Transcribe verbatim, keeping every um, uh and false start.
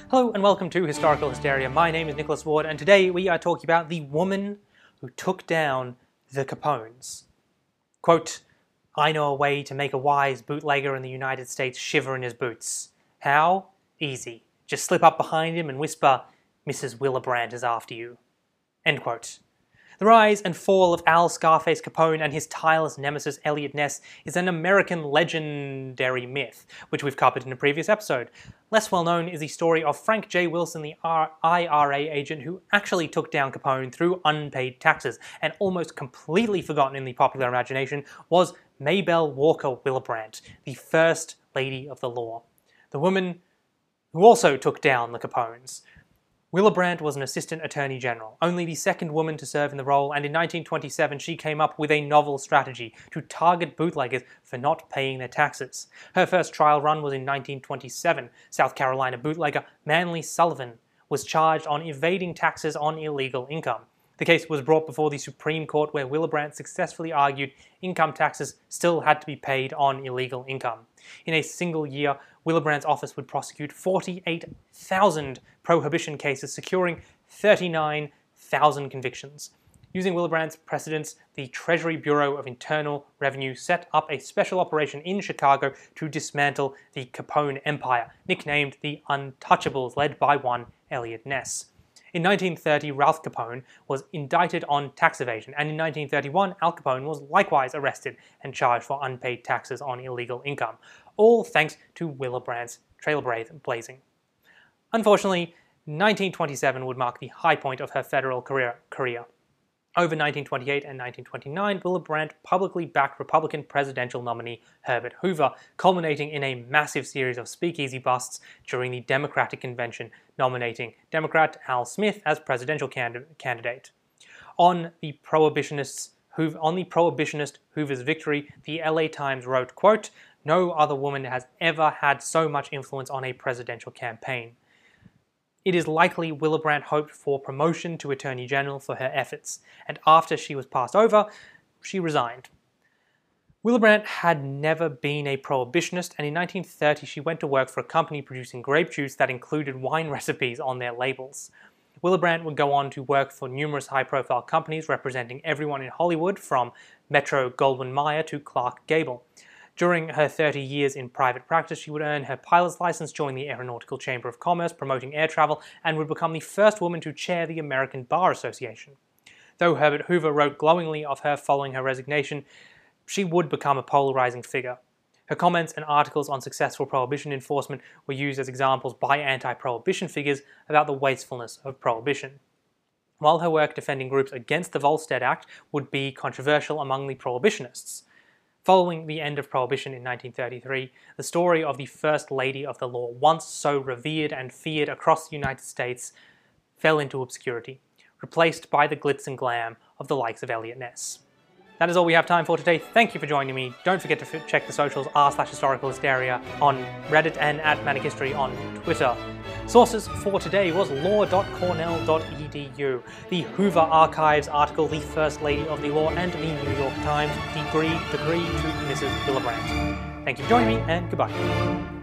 Hello and welcome to Historical Hysteria. My name is Nicholas Ward and today we are talking about the woman who took down the Capones. Quote, "I know a way to make a wise bootlegger in the United States shiver in his boots. How? Easy. Just slip up behind him and whisper, 'Missus Willebrandt is after you.'" End quote. The rise and fall of Al Scarface Capone and his tireless nemesis Eliot Ness is an American legendary myth, which we've covered in a previous episode. Less well known is the story of Frank J. Wilson, the I R A agent who actually took down Capone through unpaid taxes, and almost completely forgotten in the popular imagination was Maybelle Walker Willebrandt, the First Lady of the Law, the woman who also took down the Capones. Willebrandt was an assistant attorney general, only the second woman to serve in the role, and in nineteen twenty-seven she came up with a novel strategy to target bootleggers for not paying their taxes. Her first trial run was in nineteen twenty-seven. South Carolina bootlegger Manly Sullivan was charged on evading taxes on illegal income. The case was brought before the Supreme Court, where Willebrandt successfully argued income taxes still had to be paid on illegal income. In a single year, Willebrandt's office would prosecute forty-eight thousand prohibition cases, securing thirty-nine thousand convictions. Using Willebrandt's precedents, the Treasury Bureau of Internal Revenue set up a special operation in Chicago to dismantle the Capone Empire, nicknamed the Untouchables, led by one Eliot Ness. In nineteen thirty, Ralph Capone was indicted on tax evasion, and in nineteen thirty-one, Al Capone was likewise arrested and charged for unpaid taxes on illegal income, all thanks to Willebrandt's trailblazing. Unfortunately, nineteen twenty-seven would mark the high point of her federal career. career. Over nineteen twenty-eight and nineteen twenty-nine, Willebrandt publicly backed Republican presidential nominee Herbert Hoover, culminating in a massive series of speakeasy busts during the Democratic convention, nominating Democrat Al Smith as presidential cand- candidate. On the prohibitionists Hoover, on the prohibitionist Hoover's victory, the L A Times wrote, quote, "No other woman has ever had so much influence on a presidential campaign." It is likely Willebrandt hoped for promotion to Attorney General for her efforts, and after she was passed over, she resigned. Willebrandt had never been a prohibitionist, and in nineteen thirty she went to work for a company producing grape juice that included wine recipes on their labels. Willebrandt would go on to work for numerous high-profile companies representing everyone in Hollywood, from Metro-Goldwyn-Mayer to Clark Gable. During her thirty years in private practice, she would earn her pilot's license, join the Aeronautical Chamber of Commerce promoting air travel, and would become the first woman to chair the American Bar Association. Though Herbert Hoover wrote glowingly of her following her resignation, she would become a polarizing figure. Her comments and articles on successful prohibition enforcement were used as examples by anti-prohibition figures about the wastefulness of prohibition. While her work defending groups against the Volstead Act would be controversial among the prohibitionists. Following the end of Prohibition in nineteen thirty-three, the story of the First Lady of the Law, once so revered and feared across the United States, fell into obscurity, replaced by the glitz and glam of the likes of Eliot Ness. That is all we have time for today. Thank you for joining me. Don't forget to f- check the socials r slash historical hysteria on Reddit and at Manic History on Twitter. Sources for today was law dot cornell dot e d u, the Hoover Archives article, The First Lady of the Law, and the New York Times, Degree, degree to Missus Willebrandt. Thank you for joining me, and goodbye.